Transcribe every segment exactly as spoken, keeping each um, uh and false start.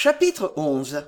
Chapitre onze.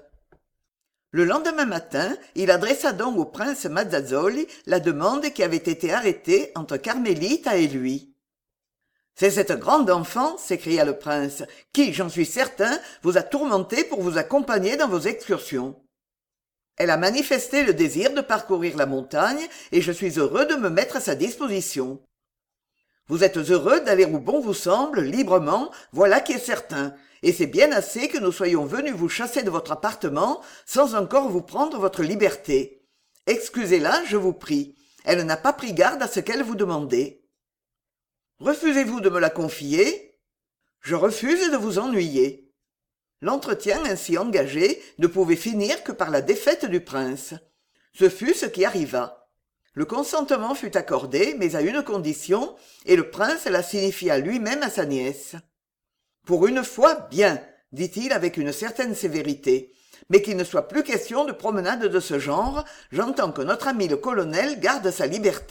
Le lendemain matin, il adressa donc au prince Mazzazoli la demande qui avait été arrêtée entre Carmélita et lui. « C'est cette grande enfant, s'écria le prince, qui, j'en suis certain, vous a tourmenté pour vous accompagner dans vos excursions. Elle a manifesté le désir de parcourir la montagne, et je suis heureux de me mettre à sa disposition. Vous êtes heureux d'aller où bon vous semble, librement, voilà qui est certain, et c'est bien assez que nous soyons venus vous chasser de votre appartement sans encore vous prendre votre liberté. Excusez-la, je vous prie. Elle n'a pas pris garde à ce qu'elle vous demandait. Refusez-vous de me la confier? Je refuse de vous ennuyer. » L'entretien ainsi engagé ne pouvait finir que par la défaite du prince. Ce fut ce qui arriva. Le consentement fut accordé, mais à une condition, et le prince la signifia lui-même à sa nièce. « Pour une fois, bien, dit-il avec une certaine sévérité, mais qu'il ne soit plus question de promenade de ce genre, j'entends que notre ami le colonel garde sa liberté. »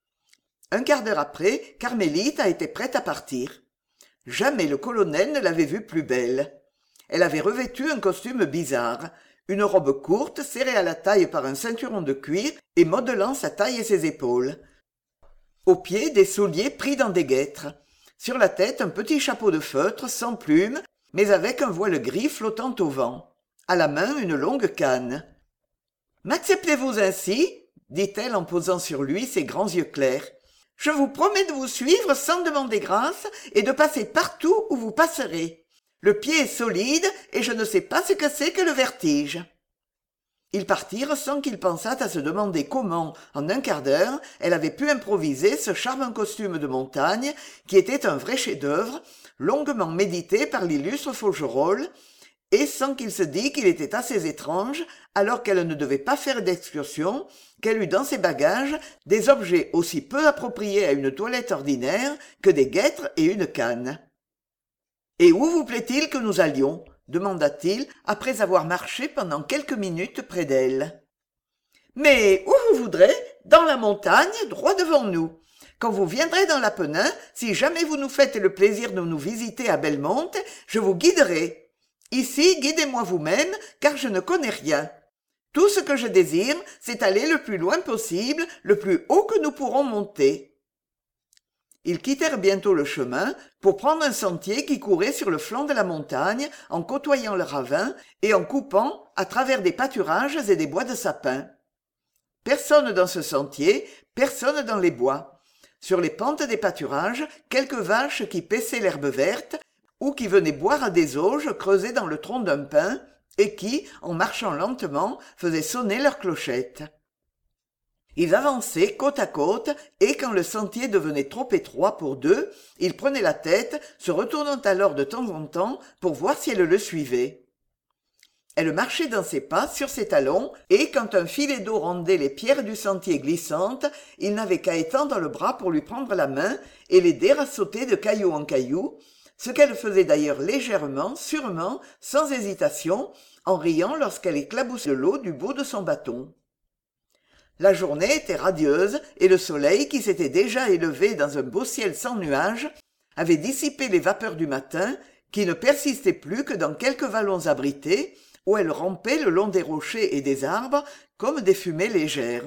Un quart d'heure après, Carmélite a été prête à partir. Jamais le colonel ne l'avait vue plus belle. Elle avait revêtu un costume bizarre, une robe courte serrée à la taille par un ceinturon de cuir et modelant sa taille et ses épaules. Aux pieds, des souliers pris dans des guêtres. Sur la tête, un petit chapeau de feutre, sans plumes, mais avec un voile gris flottant au vent. À la main, une longue canne. « M'acceptez-vous ainsi ?» dit-elle en posant sur lui ses grands yeux clairs. « Je vous promets de vous suivre sans demander grâce et de passer partout où vous passerez. Le pied est solide et je ne sais pas ce que c'est que le vertige. » Ils partirent sans qu'il pensât à se demander comment, en un quart d'heure, elle avait pu improviser ce charmant costume de montagne qui était un vrai chef-d'œuvre, longuement médité par l'illustre Faugerolles, et sans qu'il se dît qu'il était assez étrange, alors qu'elle ne devait pas faire d'excursion, qu'elle eût dans ses bagages des objets aussi peu appropriés à une toilette ordinaire que des guêtres et une canne. « Et où vous plaît-il que nous allions ?» demanda-t-il après avoir marché pendant quelques minutes près d'elle. « Mais où vous voudrez, dans la montagne, droit devant nous. Quand vous viendrez dans l'Apennin, si jamais vous nous faites le plaisir de nous visiter à Belmonte, je vous guiderai. Ici, guidez-moi vous-même, car je ne connais rien. Tout ce que je désire, c'est aller le plus loin possible, le plus haut que nous pourrons monter. » Ils quittèrent bientôt le chemin pour prendre un sentier qui courait sur le flanc de la montagne en côtoyant le ravin et en coupant à travers des pâturages et des bois de sapins. Personne dans ce sentier, personne dans les bois. Sur les pentes des pâturages, quelques vaches qui paissaient l'herbe verte ou qui venaient boire à des auges creusées dans le tronc d'un pin et qui, en marchant lentement, faisaient sonner leurs clochettes. Ils avançaient côte à côte, et quand le sentier devenait trop étroit pour deux, ils prenaient la tête, se retournant alors de temps en temps pour voir si elle le suivait. Elle marchait dans ses pas, sur ses talons, et quand un filet d'eau rendait les pierres du sentier glissantes, il n'avait qu'à étendre le bras pour lui prendre la main et l'aider à sauter de caillou en caillou, ce qu'elle faisait d'ailleurs légèrement, sûrement, sans hésitation, en riant lorsqu'elle éclaboussait de l'eau du bout de son bâton. La journée était radieuse et le soleil, qui s'était déjà élevé dans un beau ciel sans nuages, avait dissipé les vapeurs du matin, qui ne persistaient plus que dans quelques vallons abrités, où elles rampaient le long des rochers et des arbres comme des fumées légères.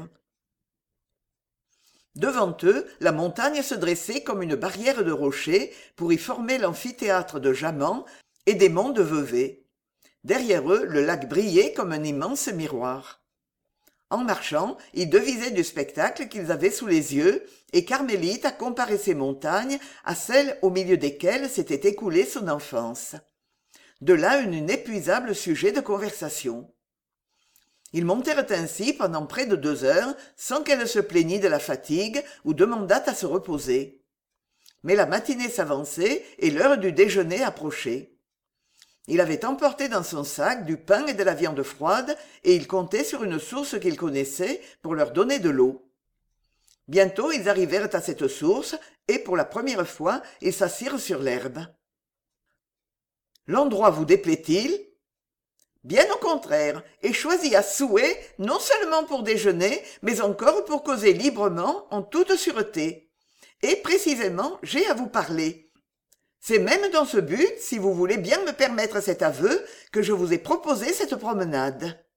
Devant eux, la montagne se dressait comme une barrière de rochers pour y former l'amphithéâtre de Jaman et des monts de Vevey. Derrière eux, le lac brillait comme un immense miroir. En marchant, ils devisaient du spectacle qu'ils avaient sous les yeux, et Carmélite a comparé ces montagnes à celles au milieu desquelles s'était écoulée son enfance. De là un inépuisable sujet de conversation. Ils montèrent ainsi pendant près de deux heures, sans qu'elle se plaignît de la fatigue ou demandât à se reposer. Mais la matinée s'avançait et l'heure du déjeuner approchait. Il avait emporté dans son sac du pain et de la viande froide, et il comptait sur une source qu'il connaissait pour leur donner de l'eau. Bientôt ils arrivèrent à cette source, et pour la première fois ils s'assirent sur l'herbe. « L'endroit vous déplaît-il » Bien au contraire, et choisi à souhait, non seulement pour déjeuner, mais encore pour causer librement, en toute sûreté. Et précisément, j'ai à vous parler. c'est même dans ce but, si vous voulez bien me permettre cet aveu, que je vous ai proposé cette promenade.